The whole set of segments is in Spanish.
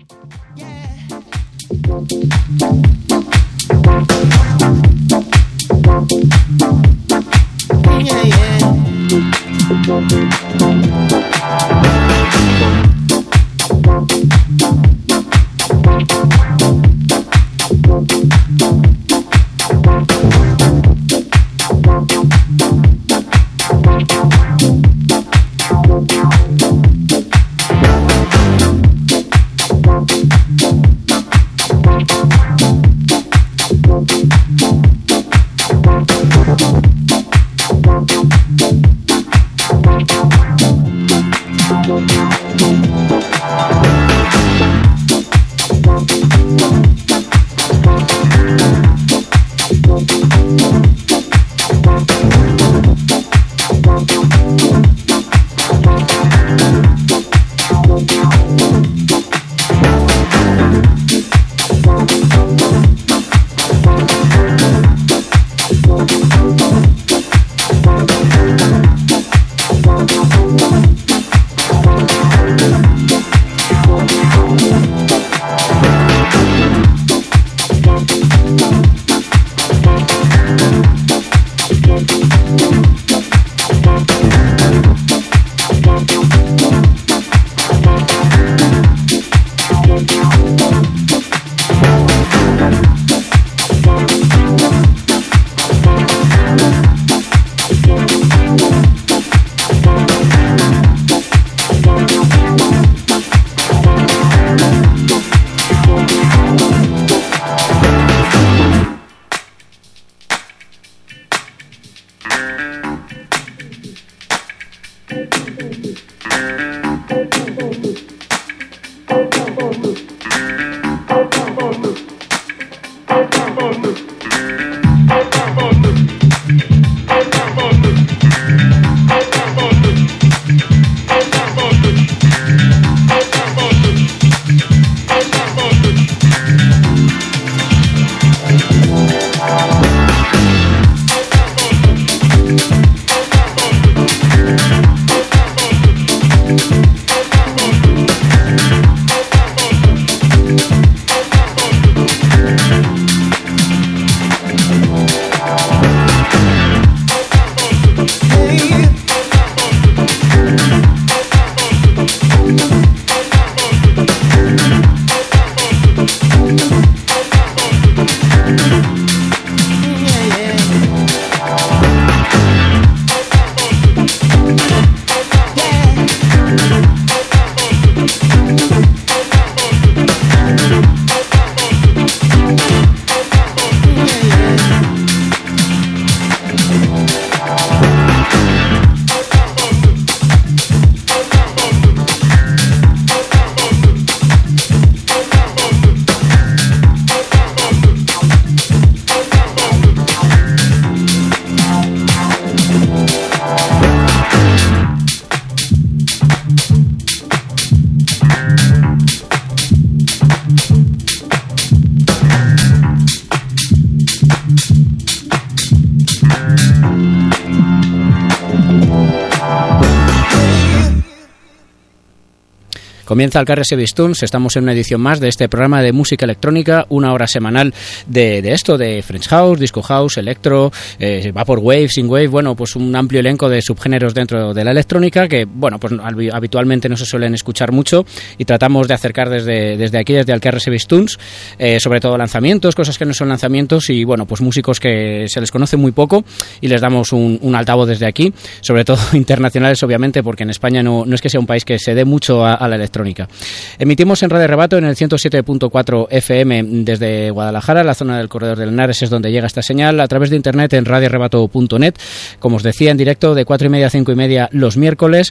Comienza el Carrers Tunes, estamos en una edición más de este programa de música electrónica, una hora semanal de esto, de French House, Disco House, Electro, Vaporwave, Synthwave, bueno, pues un amplio elenco de subgéneros dentro de la electrónica que, bueno, pues habitualmente no se suelen escuchar mucho y tratamos de acercar desde aquí, desde el Carrers Tunes, sobre todo lanzamientos, cosas que no son lanzamientos y, bueno, pues músicos que se les conoce muy poco y les damos un altavoz desde aquí, sobre todo internacionales, obviamente, porque en España no es que sea un país que se dé mucho a la electrónica. Emitimos en Radio Rebato en el 107.4 FM desde Guadalajara, la zona del Corredor del Henares es donde llega esta señal, a través de internet en radiorebato.net, como os decía, en directo de 4:30 a 5:30 los miércoles,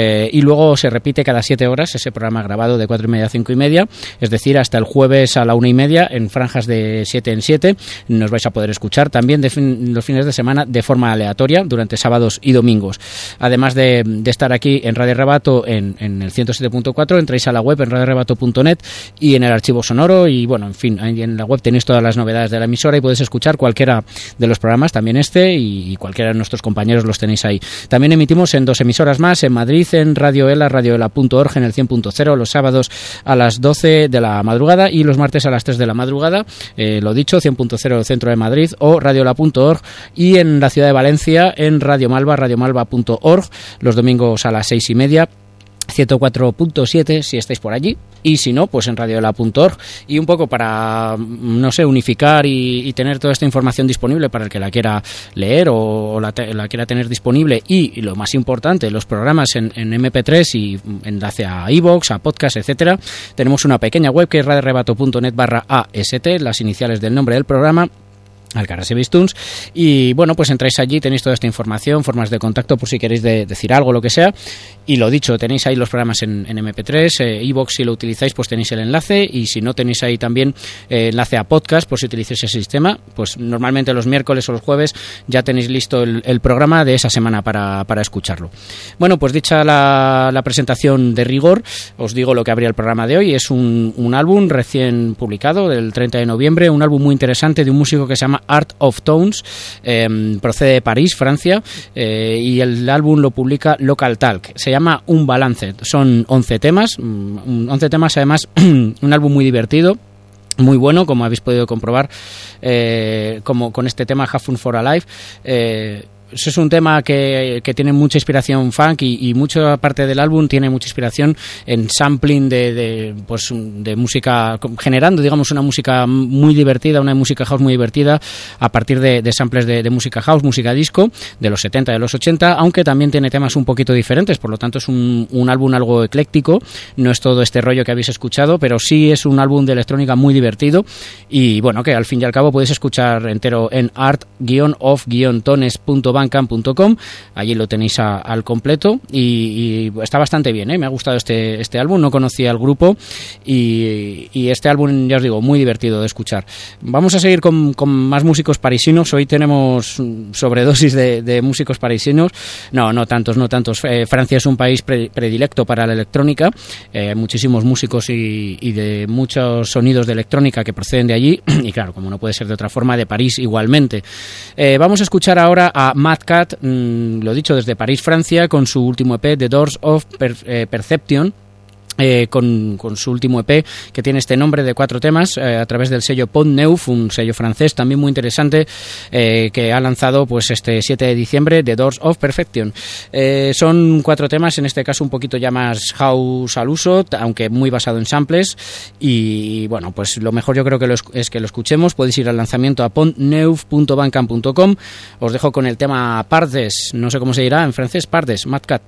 y luego se repite cada 7 horas ese programa grabado de 4:30 a 5:30, es decir, hasta el jueves a la 1:30 en franjas de 7 en 7. Nos vais a poder escuchar también los fines de semana de forma aleatoria durante sábados y domingos. Además de estar aquí en Radio Rebato en el 107.4, 4, entráis a la web en radiorebato.net y en el archivo sonoro, y bueno, en fin, ahí en la web tenéis todas las novedades de la emisora y podéis escuchar cualquiera de los programas, también este, y cualquiera de nuestros compañeros los tenéis ahí. También emitimos en 2 emisoras más, en Madrid, en Radio Ela, radioela.org, en el 100.0, los sábados a las 12 de la madrugada y los martes a las 3 de la madrugada, lo dicho, 100.0 centro de Madrid o radioela.org, y en la ciudad de Valencia en Radio Malva, radiomalva.org, los domingos a las 6:30, 104.7 si estáis por allí, y si no, pues en radioela.org. Y un poco para, no sé, unificar y tener toda esta información disponible para el que la quiera leer o la quiera tener disponible, y lo más importante, los programas en MP3 y enlace a iVoox, a podcast, etcétera. Tenemos una pequeña web que es radiorebato.net/AST, las iniciales del nombre del programa, Alcarràs i Bistums, y bueno, pues entráis allí, tenéis toda esta información, formas de contacto por si queréis decir algo, lo que sea, y lo dicho, tenéis ahí los programas en MP3, iVoox si lo utilizáis pues tenéis el enlace, y si no tenéis ahí también enlace a podcast por si utilizáis ese sistema, pues normalmente los miércoles o los jueves ya tenéis listo el programa de esa semana para escucharlo. Bueno, pues dicha la presentación de rigor, os digo lo que habría el programa de hoy. Es un álbum recién publicado del 30 de noviembre, un álbum muy interesante de un músico que se llama Art of Tones, procede de París, Francia, y el álbum lo publica Local Talk. Se llama Un Balance, son 11 temas, además un álbum muy divertido, muy bueno, como habéis podido comprobar, como con este tema Have Fun for a Life. Es un tema que tiene mucha inspiración funk, y mucha parte del álbum tiene mucha inspiración en sampling de música, generando, digamos, una música muy divertida, una música house muy divertida a partir de samples de música house, música disco de los 70, de los 80, aunque también tiene temas un poquito diferentes, por lo tanto es un álbum algo ecléctico, no es todo este rollo que habéis escuchado, pero sí es un álbum de electrónica muy divertido, y bueno, que al fin y al cabo podéis escuchar entero en art-of-tones.bandcamp.com. Allí lo tenéis al completo, y está bastante bien, me ha gustado este álbum, no conocía al grupo, y este álbum, ya os digo, muy divertido de escuchar. Vamos a seguir con más músicos parisinos. Hoy tenemos sobredosis de músicos parisinos, no tantos. Francia es un país predilecto para la electrónica, muchísimos músicos y de muchos sonidos de electrónica que proceden de allí, y claro, como no puede ser de otra forma, de París igualmente. Vamos a escuchar ahora a Mad Cat, lo dicho, desde París, Francia, con su último EP, The Doors of Perception. Con su último EP, que tiene este nombre, de 4 temas, a través del sello Pont Neuf, un sello francés también muy interesante, que ha lanzado pues este 7 de diciembre, The Doors of Perfection. Son 4 temas, en este caso un poquito ya más house al uso, aunque muy basado en samples, y bueno, pues lo mejor yo creo que es que lo escuchemos. Podéis ir al lanzamiento a pontneuf.bandcamp.com. Os dejo con el tema Pardes, no sé cómo se dirá en francés, Pardes, Mad Cat.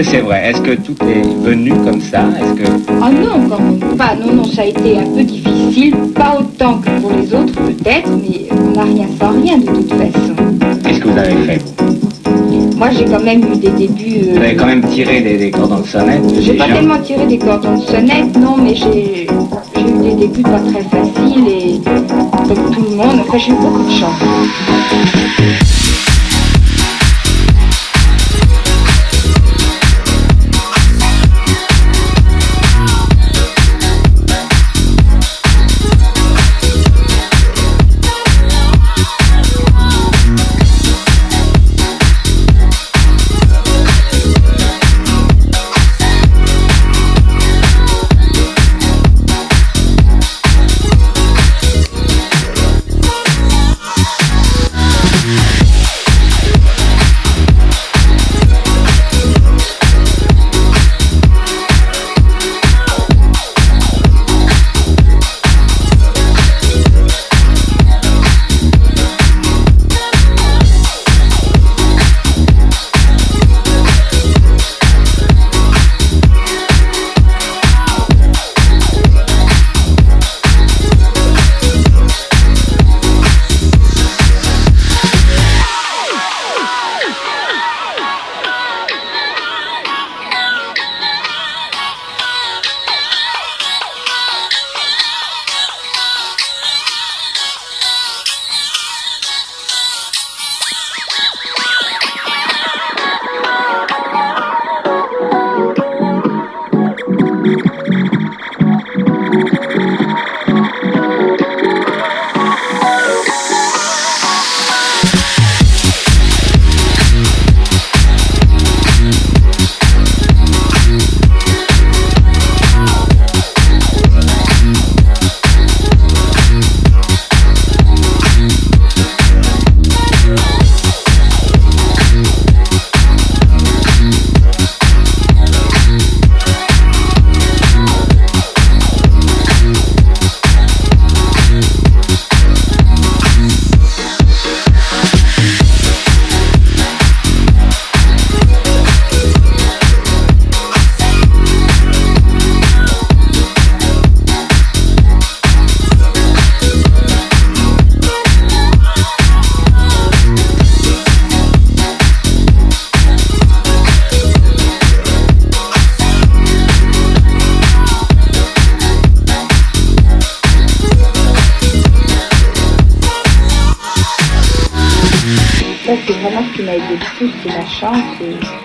que c'est vrai? Est-ce que tout est venu comme ça? Est-ce que... Ah non, quand même pas. Non, ça a été un peu difficile. Pas autant que pour les autres, peut-être, mais on n'a rien sans rien, de toute façon. Qu'est-ce que vous avez fait? Moi, j'ai quand même eu des débuts... Vous avez quand même tiré des cordons de sonnette? J'ai pas tellement tiré des cordons de sonnette, non, mais j'ai eu des débuts pas très faciles et comme tout le monde, enfin, j'ai eu beaucoup de chance. C'est vraiment ce qui m'a aidé le plus, c'est la chance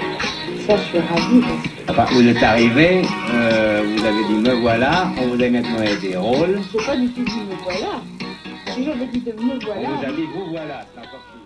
et ça, je suis ravie. Enfin, vous êtes arrivé, vous avez dit me voilà, on vous a maintenant des rôles. Je n'ai pas du tout dit me voilà, j'ai toujours dit de me voilà. On vous a dit vous voilà, c'est encore plus.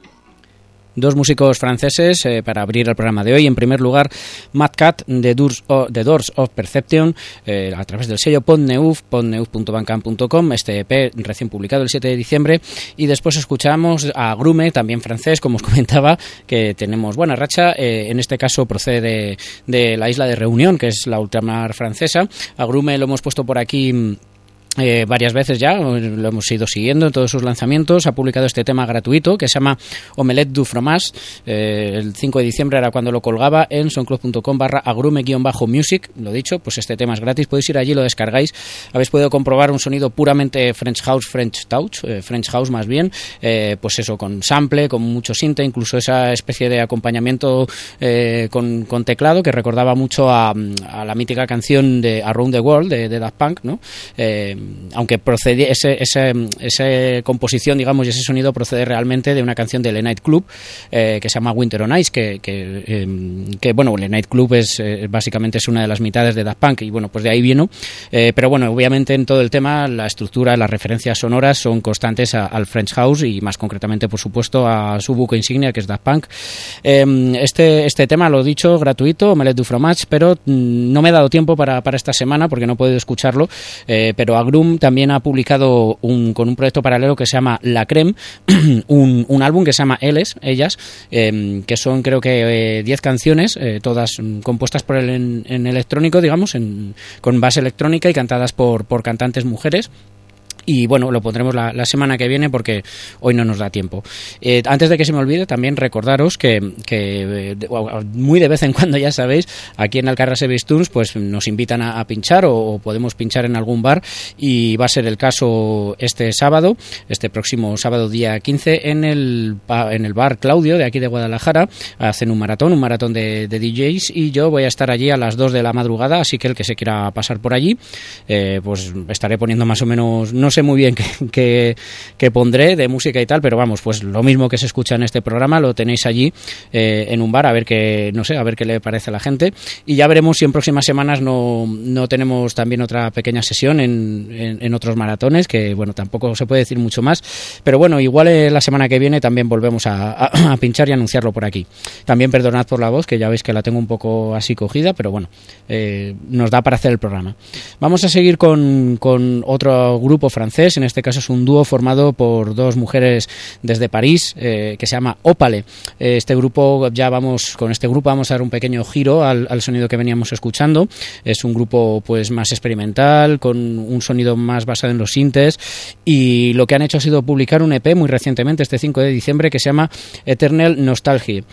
Dos músicos franceses para abrir el programa de hoy. En primer lugar, Mad Cat de Doors of Perception, a través del sello Pont-Neuf, pontneuf.bandcamp.com, este EP recién publicado el 7 de diciembre. Y después escuchamos a Grume, también francés, como os comentaba, que tenemos buena racha. En este caso procede de la isla de Reunión, que es la ultramar francesa. A Grume lo hemos puesto por aquí varias veces ya, lo hemos ido siguiendo en todos sus lanzamientos. Ha publicado este tema gratuito que se llama Omelette du Fromage. El 5 de diciembre era cuando lo colgaba en soundcloud.com/agrume-music. Lo dicho, pues este tema es gratis, podéis ir allí, lo descargáis. Habéis podido comprobar un sonido puramente French House, French Touch, French House más bien, pues eso, con sample, con mucho sinte, incluso esa especie de acompañamiento con teclado que recordaba mucho a la mítica canción de Around the World de Daft Punk, ¿no? Aunque procede esa composición, digamos, y ese sonido procede realmente de una canción de Le Night Club que se llama Winter on Ice, que bueno, Le Night Club es básicamente es una de las mitades de Daft Punk y bueno, pues de ahí vino, pero bueno, obviamente en todo el tema la estructura, las referencias sonoras son constantes al French House y más concretamente, por supuesto, a su buque insignia, que es Daft Punk. Este tema, lo he dicho, gratuito, Omelette du Fromage, pero no me he dado tiempo para esta semana porque no he podido escucharlo, pero Agrum también ha publicado con un proyecto paralelo que se llama La Creme, un álbum que se llama Ellas, que son creo que 10 canciones, todas compuestas en electrónico, digamos, con base electrónica y cantadas por cantantes mujeres. Y bueno, lo pondremos la semana que viene porque hoy no nos da tiempo. Antes de que se me olvide, también recordaros que muy de vez en cuando, ya sabéis, aquí en Alcarràs Service Tunes pues nos invitan a pinchar o podemos pinchar en algún bar, y va a ser el caso este próximo sábado día 15 en el bar Claudio de aquí de Guadalajara. Hacen un maratón de DJs, y yo voy a estar allí a las 2 de la madrugada, así que el que se quiera pasar por allí pues estaré poniendo más o menos, no sé muy bien qué pondré de música y tal, pero vamos, pues lo mismo que se escucha en este programa lo tenéis allí en un bar, a ver qué le parece a la gente, y ya veremos si en próximas semanas no tenemos también otra pequeña sesión en otros maratones, que bueno, tampoco se puede decir mucho más, pero bueno, igual la semana que viene también volvemos a pinchar y anunciarlo por aquí. También perdonad por la voz, que ya veis que la tengo un poco así cogida, pero bueno, nos da para hacer el programa. Vamos a seguir con otro grupo francés, en este caso es un dúo formado por dos mujeres desde París, que se llama Opale. Con este grupo vamos a dar un pequeño giro al sonido que veníamos escuchando. Es un grupo pues más experimental, con un sonido más basado en los sintes, y lo que han hecho ha sido publicar un EP muy recientemente, este 5 de diciembre, que se llama Eternal Nostalgia.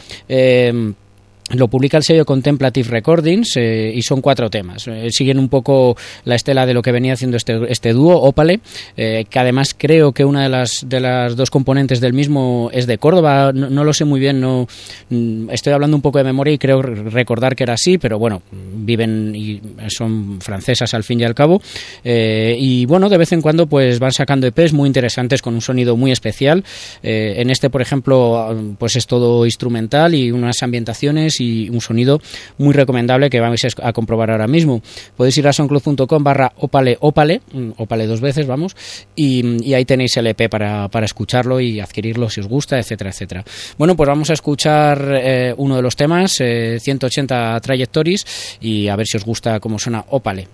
Lo publica el sello Contemplative Recordings, y son 4 temas. Siguen un poco la estela de lo que venía haciendo este dúo, Opale, que además creo que una de las 2 componentes del mismo es de Córdoba. No lo sé muy bien, estoy hablando un poco de memoria y creo recordar que era así, pero bueno, viven y son francesas al fin y al cabo. Y bueno, de vez en cuando pues van sacando EPs muy interesantes con un sonido muy especial. En este, por ejemplo, pues es todo instrumental y unas ambientaciones y un sonido muy recomendable que vais a comprobar ahora mismo. Podéis ir a soundcloud.com/opale 2 veces, vamos, y ahí tenéis el EP para escucharlo y adquirirlo si os gusta, etcétera, etcétera. Bueno, pues vamos a escuchar uno de los temas, 180 Trajectories, y a ver si os gusta cómo suena Opale.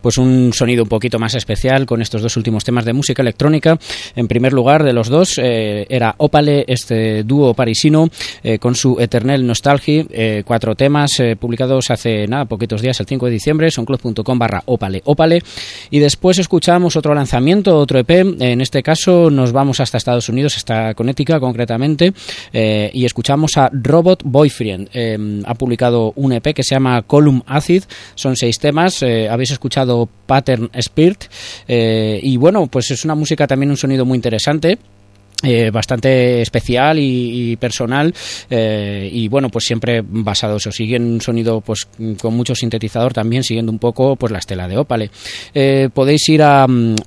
pues un sonido un poquito más especial con estos dos últimos temas de música electrónica. En primer lugar, de los dos, era Opale, este dúo parisino, con su Eternal Nostalgie, 4 temas publicados hace poquitos días, el 5 de diciembre, soundcloud.com/Opale. Y después escuchamos otro lanzamiento, otro EP. En este caso nos vamos hasta Estados Unidos, hasta Connecticut concretamente, y escuchamos a Robot Boyfriend. Ha publicado un EP que se llama Column Acid, son 6 temas. Habéis escuchado Pattern Spirit, y bueno, pues es una música también, un sonido muy interesante, bastante especial y personal, y bueno, pues siempre basado eso, sigue en un sonido pues con mucho sintetizador también, siguiendo un poco pues la estela de Opale. Podéis ir a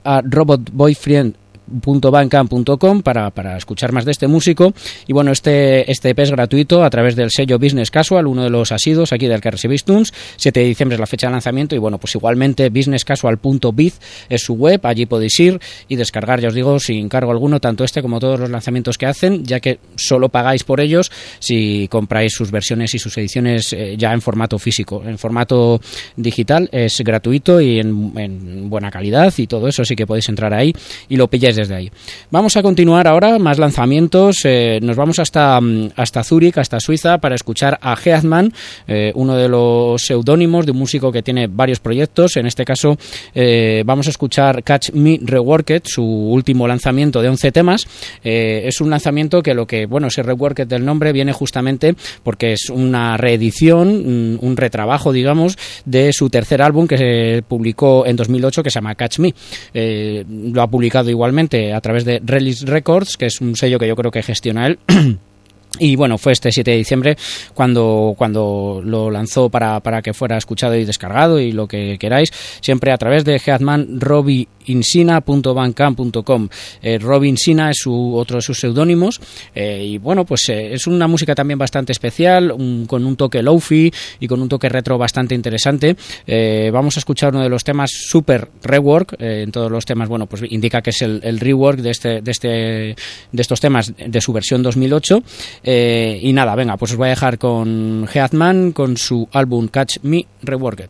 robotboyfriend.bandcamp.com para escuchar más de este músico. Y bueno, este EP es gratuito a través del sello Business Casual, uno de los asidos aquí del que recibís tunes. 7 de diciembre es la fecha de lanzamiento, y bueno, pues igualmente businesscasual.biz es su web, allí podéis ir y descargar, ya os digo, sin cargo alguno, tanto este como todos los lanzamientos que hacen, ya que solo pagáis por ellos si compráis sus versiones y sus ediciones ya en formato físico. En formato digital es gratuito y en buena calidad y todo eso, así que podéis entrar ahí y lo pilláis desde ahí. Vamos a continuar ahora, más lanzamientos. Nos vamos hasta Zúrich, hasta Suiza, para escuchar a Headman, uno de los seudónimos de un músico que tiene varios proyectos. En este caso vamos a escuchar Catch Me Reworked, su último lanzamiento de 11 temas. Es un lanzamiento que ese reworked del nombre viene justamente porque es una reedición, un retrabajo, digamos, de su tercer álbum que se publicó en 2008, que se llama Catch Me. Lo ha publicado igualmente a través de Release Records, que es un sello que yo creo que gestiona él. Y bueno, fue este 7 de diciembre cuando lo lanzó para que fuera escuchado y descargado y lo que queráis, siempre a través de Headman robinsina.bandcamp.com. Robinsina es otro de sus seudónimos, y bueno, pues es una música también bastante especial, con un toque lofi y con un toque retro bastante interesante. Vamos a escuchar uno de los temas, Super Rework. En todos los temas, bueno, pues indica que es el rework de estos temas de su versión 2008. Y nada, venga, pues os voy a dejar con Headman, con su álbum Catch Me Reworked.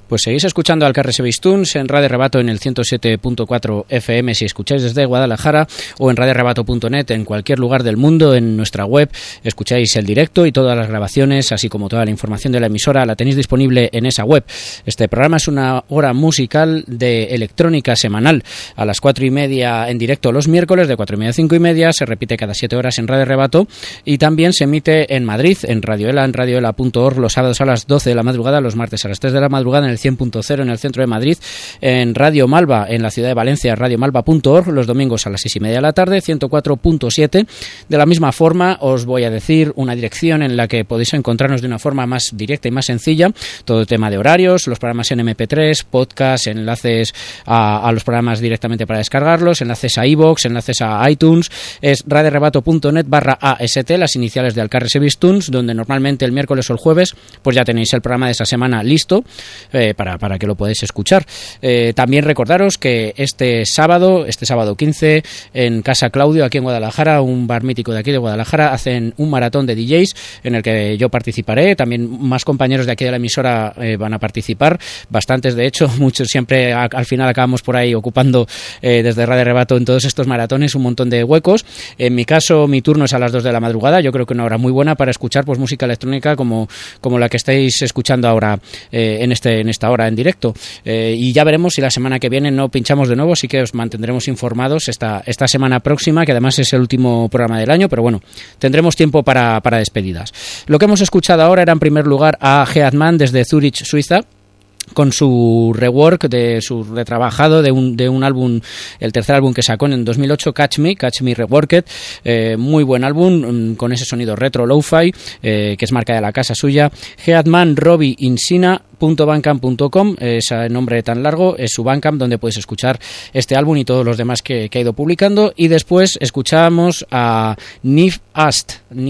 Pues seguís escuchando al Carrasbeis Tunes en Radio Rebato en el 107.4 FM si escucháis desde Guadalajara, o en radiorebato.net en cualquier lugar del mundo. En nuestra web escucháis el directo y todas las grabaciones, así como toda la información de la emisora la tenéis disponible en esa web. Este programa es una hora musical de electrónica semanal a las 4:30 en directo los miércoles, de 4:30 a 5:30, se repite cada 7 horas en Radio Rebato y también se emite en Madrid, en Radio Ela, en radioela.org, los sábados a las 12 de la madrugada, los martes a las 3 de la madrugada en el 100.0 en el centro de Madrid, en Radio Malva en la ciudad de Valencia, radiomalva.org, los domingos a las 6:30 de la tarde, 104.7. De la misma forma os voy a decir una dirección en la que podéis encontrarnos de una forma más directa y más sencilla, todo el tema de horarios, los programas en MP3, podcast, enlaces a los programas directamente para descargarlos, enlaces a iVoox, enlaces a iTunes. Es radiorebato.net/AST, las iniciales de Carrasbeis Tunes, donde normalmente el miércoles o el jueves pues ya tenéis el programa de esa semana listo para que lo podáis escuchar. También recordaros que este sábado 15, en Casa Claudio, aquí en Guadalajara, un bar mítico de aquí de Guadalajara, hacen un maratón de DJs en el que yo participaré. También más compañeros de aquí de la emisora van a participar, bastantes de hecho, muchos. Siempre al final acabamos por ahí ocupando desde Radio Rebato en todos estos maratones un montón de huecos. En mi caso, mi turno es a las 2 de la madrugada. Yo creo que una hora muy buena para escuchar pues música electrónica como la que estáis escuchando ahora en esta hora en directo. Y ya veremos si la semana que viene no pinchamos de nuevo, así que os mantendremos informados esta semana próxima, que además es el último programa del año, pero bueno, tendremos tiempo para despedidas. Lo que hemos escuchado ahora era en primer lugar a Headman desde Zurich, Suiza, con su rework, de su retrabajado de un álbum, el tercer álbum que sacó en 2008, Catch Me Reworked. Muy buen álbum, con ese sonido retro lo-fi, que es marca de la casa suya. Headman Robbie Insina .bandcamp.com, ese nombre tan largo es su Bandcamp, donde puedes escuchar este álbum y todos los demás que ha ido publicando. Y después escuchamos a Niv Ast,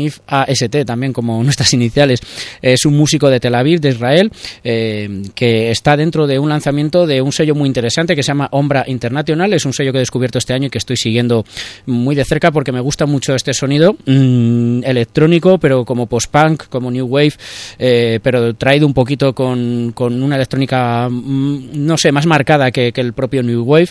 también como nuestras iniciales. Es un músico de Tel Aviv, de Israel, que está dentro de un lanzamiento de un sello muy interesante que se llama Ombra International. Es un sello que he descubierto este año y que estoy siguiendo muy de cerca porque me gusta mucho este sonido electrónico, pero como post-punk, como new wave, pero traído un poquito con una electrónica, no sé, más marcada que el propio New Wave,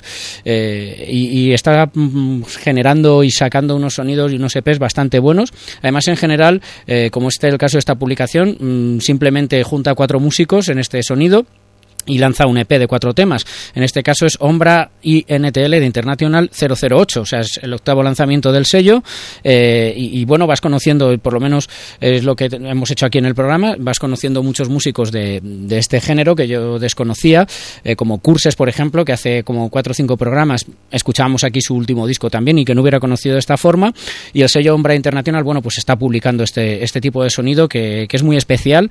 y está generando y sacando unos sonidos y unos EPs bastante buenos. Además, en general, como este es el caso de esta publicación, simplemente junta a 4 músicos en este sonido y lanza un EP de 4 temas. En este caso es Ombra INTL de International 008, o sea, es el 8º lanzamiento del sello, y bueno, vas conociendo, por lo menos es lo que hemos hecho aquí en el programa, vas conociendo muchos músicos de este género que yo desconocía, como Curses, por ejemplo, que hace como 4 o 5 programas escuchábamos aquí su último disco también y que no hubiera conocido de esta forma. Y el sello Ombra International, bueno, pues está publicando este tipo de sonido que es muy especial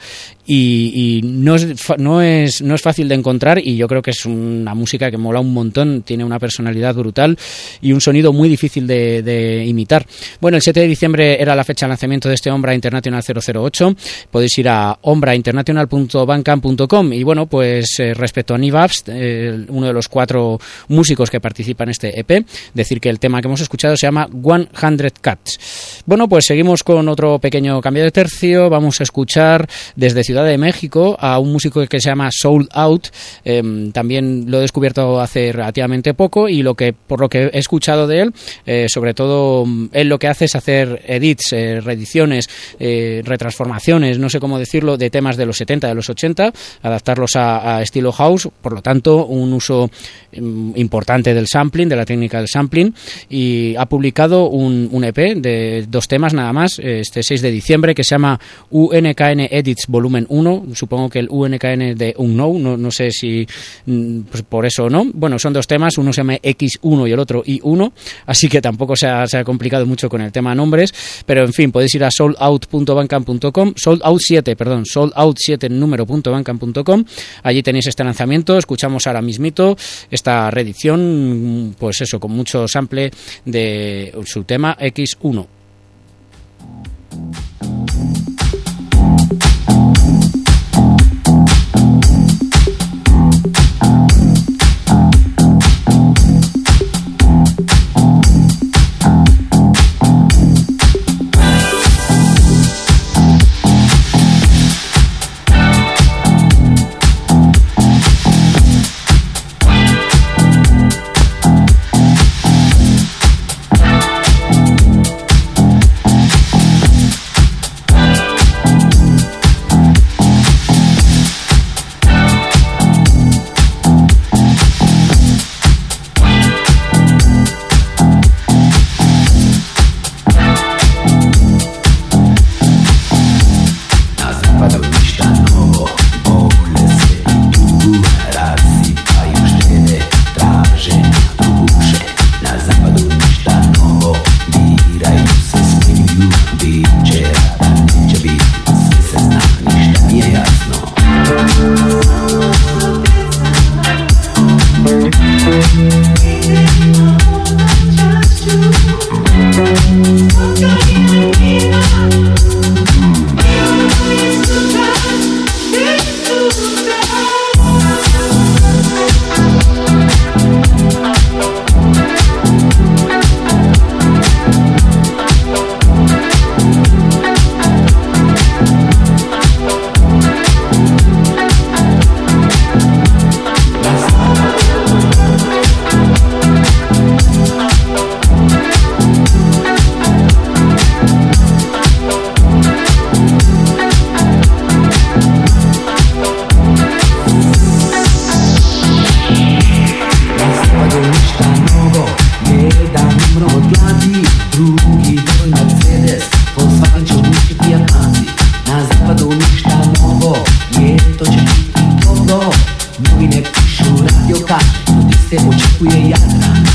y no es fácil de encontrar, y yo creo que es una música que mola un montón, tiene una personalidad brutal y un sonido muy difícil de imitar. Bueno, el 7 de diciembre era la fecha de lanzamiento de este Ombra International 008. Podéis ir a ombrainternational.bandcamp.com. Y bueno, pues respecto a Niv Ast, uno de los 4 músicos que participan en este EP, decir que el tema que hemos escuchado se llama 100 Cats. Bueno, pues seguimos con otro pequeño cambio de tercio. Vamos a escuchar desde Ciudad de México a un músico que se llama Sold Out. También lo he descubierto hace relativamente poco, y por lo que he escuchado de él, sobre todo él lo que hace es hacer edits, reediciones, retransformaciones, no sé cómo decirlo, de temas de los 70, de los 80, adaptarlos a estilo house. Por lo tanto, un uso importante del sampling, de la técnica del sampling, y ha publicado un EP de 2 temas nada más, este 6 de diciembre, que se llama UNKN Edits Volumen 1, supongo que el UNKN de Unknown, no sé si pues por eso o no. Bueno, son 2 temas, uno se llama X1 y el otro I1, así que tampoco se ha complicado mucho con el tema nombres, pero en fin, podéis ir a soldout.bandcamp.com, soldout7 número.bandcamp.com. Allí tenéis este lanzamiento. Escuchamos ahora mismito esta reedición, pues eso, con mucho sample de su tema X1. Mrovod mladi, drugi tvoj Mercedes, Volkswagen će uništiti Japanci. Na zapadu ništa novo, je to će biti dobro. Novine pišu, radio kaže, ti se očekuje Jadran.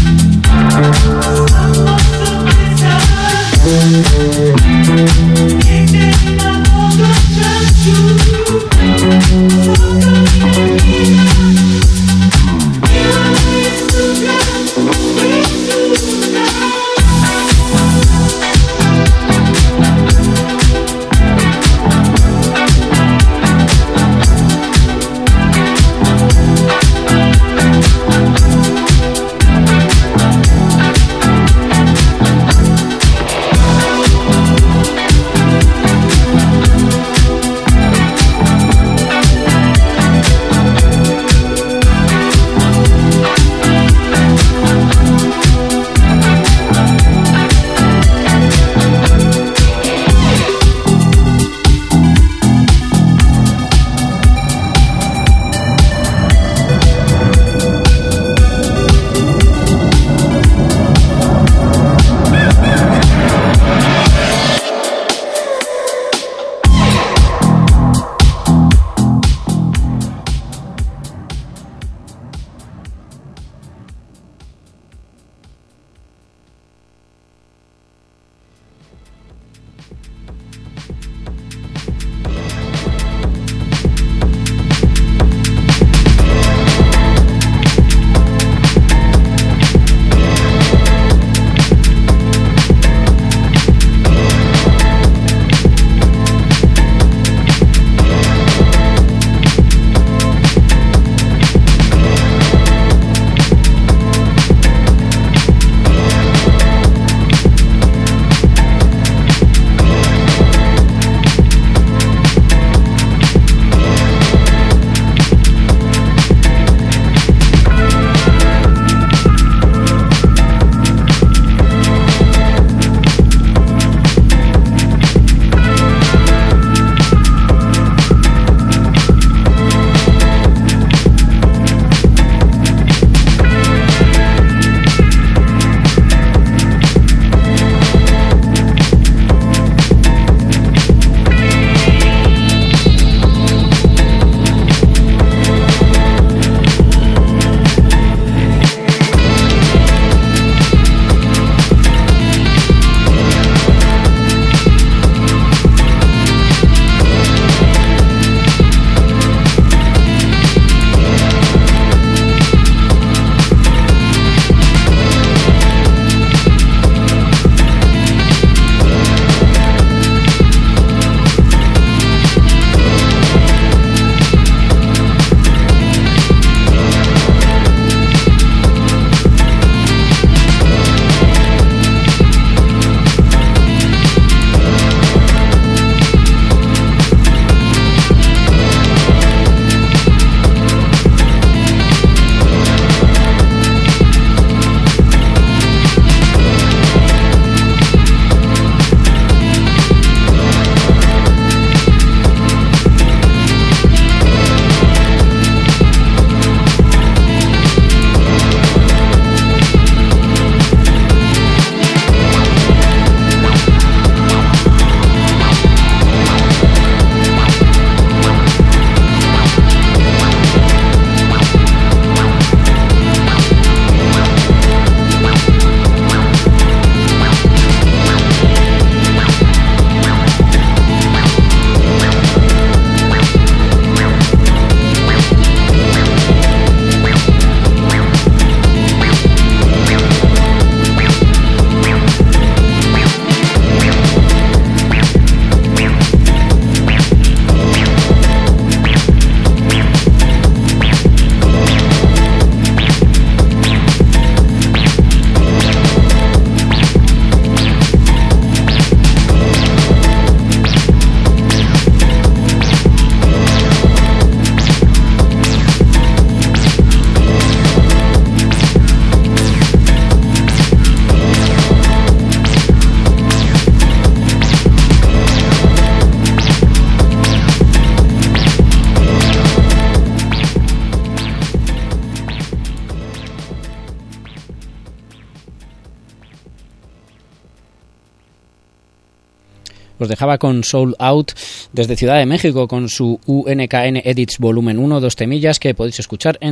Os dejaba con Soul Out desde Ciudad de México con su UNKN Edits Volumen 1, 2 temillas que podéis escuchar en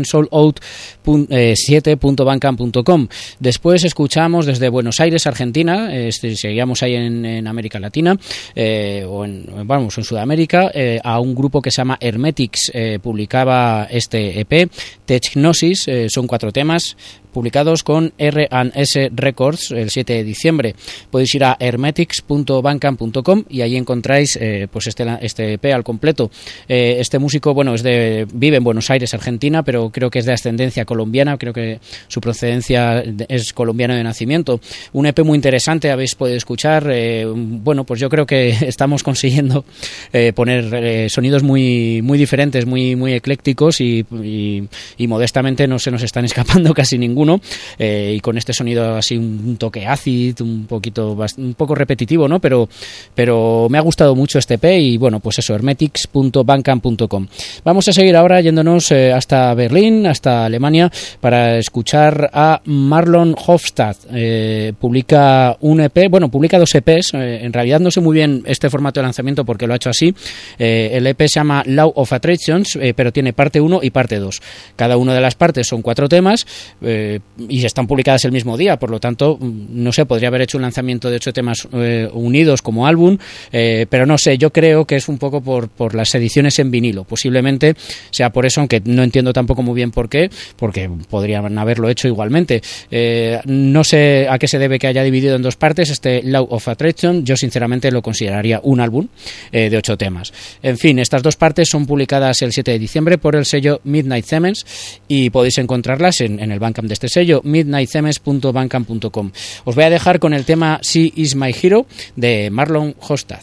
soulout7.bandcamp.com. Después escuchamos desde Buenos Aires, Argentina, seguíamos ahí en América Latina, en Sudamérica, a un grupo que se llama Hermetics, publicaba este EP, Techgnosis, son 4 temas, publicados con R&S Records el 7 de diciembre. Podéis ir a hermetics.bandcamp.com y ahí encontráis pues este EP al completo. Este músico, bueno, vive en Buenos Aires, Argentina, pero creo que es de ascendencia colombiana, creo que su procedencia es colombiana de nacimiento. Un EP muy interesante, habéis podido escuchar. Bueno, pues yo creo que estamos consiguiendo poner sonidos muy, muy diferentes, muy, muy eclécticos y modestamente no se nos están escapando casi ninguno. Y con este sonido así un toque ácido, un poco repetitivo, ¿no? Pero me ha gustado mucho este EP y bueno, pues eso, hermetics.bandcamp.com. Vamos a seguir ahora yéndonos hasta Berlín, hasta Alemania, para escuchar a Marlon Hofstad. Publica un EP, bueno, publica 2 EPs, en realidad no sé muy bien este formato de lanzamiento porque lo ha hecho así. El EP se llama Law of Attractions, pero tiene parte 1 y parte 2. Cada una de las partes son 4 temas, y están publicadas el mismo día, por lo tanto, no sé, podría haber hecho un lanzamiento de 8 temas unidos como álbum, pero no sé, yo creo que es un poco por las ediciones en vinilo, posiblemente sea por eso, aunque no entiendo tampoco muy bien por qué, porque podrían haberlo hecho igualmente. No sé a qué se debe que haya dividido en 2 partes este Law of Attraction. Yo sinceramente lo consideraría un álbum de 8 temas. En fin, estas 2 partes son publicadas el 7 de diciembre por el sello Midnight Cements y podéis encontrarlas en el Bandcamp de este sello, midnightcements.bandcamp.com. Os voy a dejar con el tema She Is My Hero de Marlon Hofstad.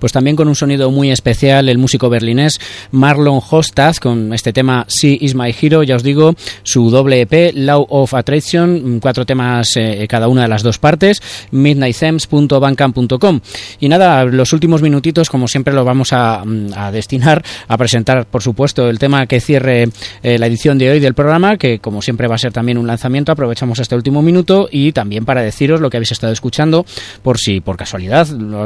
Pues también con un sonido muy especial el músico berlinés Marlon Hostad con este tema She Is My Hero, ya os digo, su doble EP Law of Attraction, 4 temas cada una de las 2 partes, midnightthems.bandcamp.com. Y nada, los últimos minutitos como siempre lo vamos a destinar a presentar por supuesto el tema que cierre la edición de hoy del programa, que como siempre va a ser también un lanzamiento. Aprovechamos este último minuto y también para deciros lo que habéis estado escuchando, por si por casualidad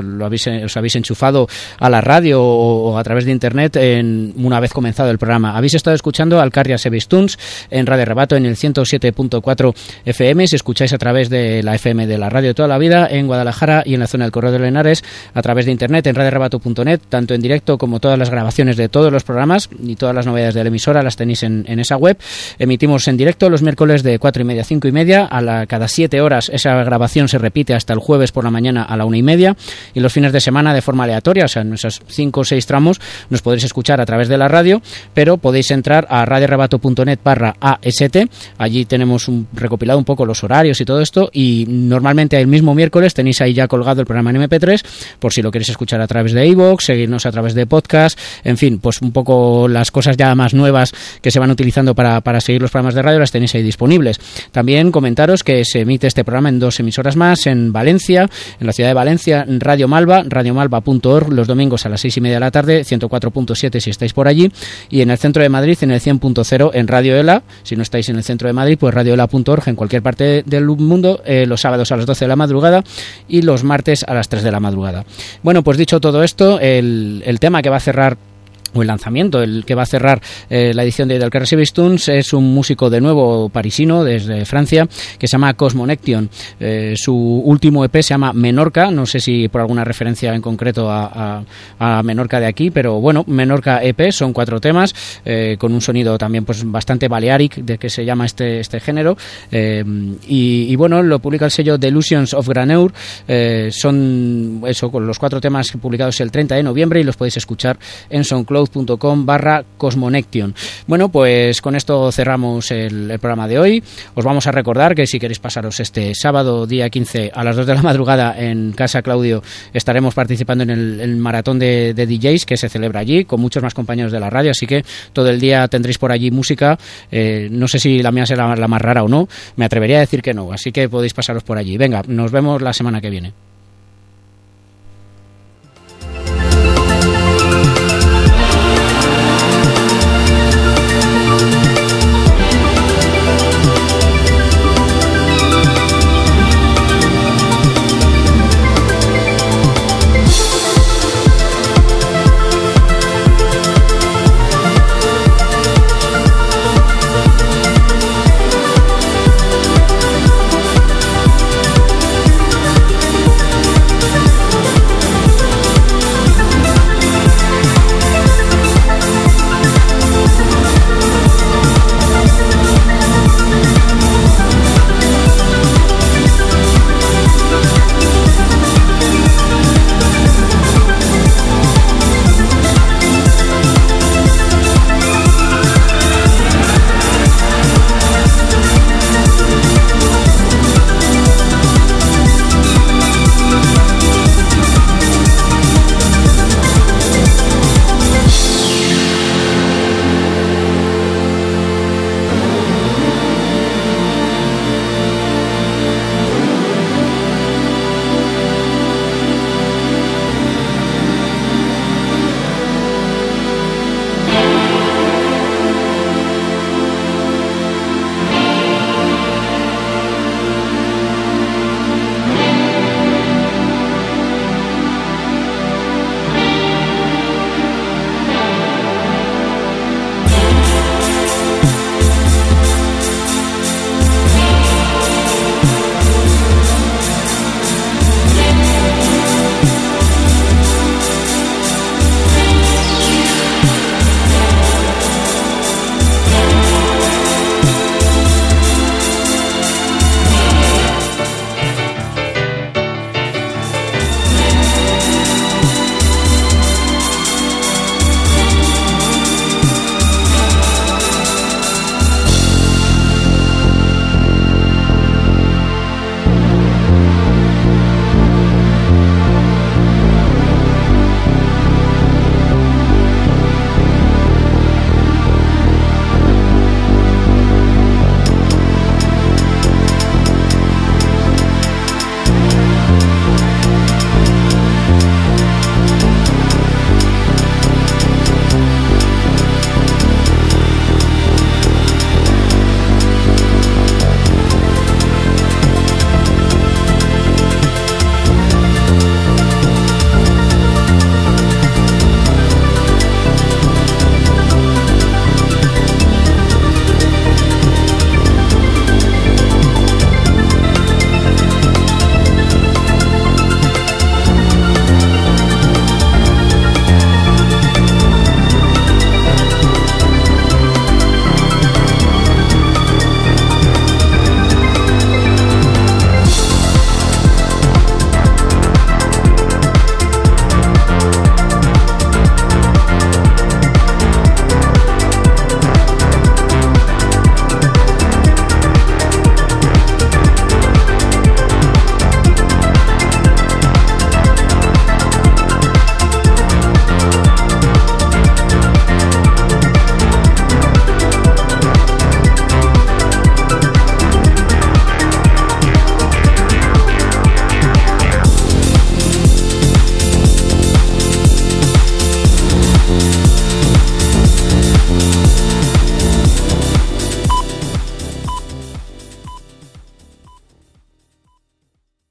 os habéis enchufado a la radio o a través de internet una vez comenzado el programa. Habéis estado escuchando Alcarria Sevistuns en Radio Rebato en el 107.4 FM, si escucháis a través de la FM de la radio de toda la vida en Guadalajara y en la zona del Corredor de Henares a través de internet en radiorebato.net, tanto en directo como todas las grabaciones de todos los programas y todas las novedades de la emisora las tenéis en esa web. Emitimos en directo los miércoles de 4:30 a 5:30, cada 7 horas esa grabación se repite hasta el jueves por la mañana a la 1:30, y los fines de semana de forma aleatoria, o sea, en esos 5 o 6 tramos nos podréis escuchar a través de la radio, pero podéis entrar a radiorebato.net/AST, allí tenemos recopilado un poco los horarios y todo esto, y normalmente el mismo miércoles tenéis ahí ya colgado el programa en MP3, por si lo queréis escuchar a través de iVoox, seguirnos a través de podcast, en fin, pues un poco las cosas ya más nuevas que se van utilizando para seguir los programas de radio las tenéis ahí disponibles. También comentaros que se emite este programa en 2 emisoras más, en Valencia, en la ciudad de Valencia, en Radio Malva, radiomalva.org, los domingos a las 6:30 de la tarde, 104.7 si estáis por allí, y en el centro de Madrid en el 100.0 en Radio Ela, si no estáis en el centro de Madrid, pues radioela.org en cualquier parte del mundo, los sábados a las 12 de la madrugada y los martes a las 3 de la madrugada. Bueno, pues dicho todo esto, el tema que va a cerrar, o el lanzamiento, el que va a cerrar la edición de Alcarria Sevistuns, es un músico de nuevo parisino desde Francia que se llama Cosmonection. Su último EP se llama Menorca, no sé si por alguna referencia en concreto a Menorca de aquí, pero bueno, Menorca EP, son 4 temas con un sonido también pues bastante balearic, de que se llama este género, y bueno, lo publica el sello Delusions of Graneur. Son eso, con los 4 temas publicados el 30 de noviembre, y los podéis escuchar en soundcloud.com/Cosmonection. Bueno, pues con esto cerramos el programa de hoy. Os vamos a recordar que si queréis pasaros este sábado día 15 a las 2 de la madrugada en Casa Claudio, estaremos participando en el maratón de DJs que se celebra allí con muchos más compañeros de la radio, así que todo el día tendréis por allí música. No sé si la mía será la más rara o no, me atrevería a decir que no, así que podéis pasaros por allí. Venga, nos vemos la semana que viene.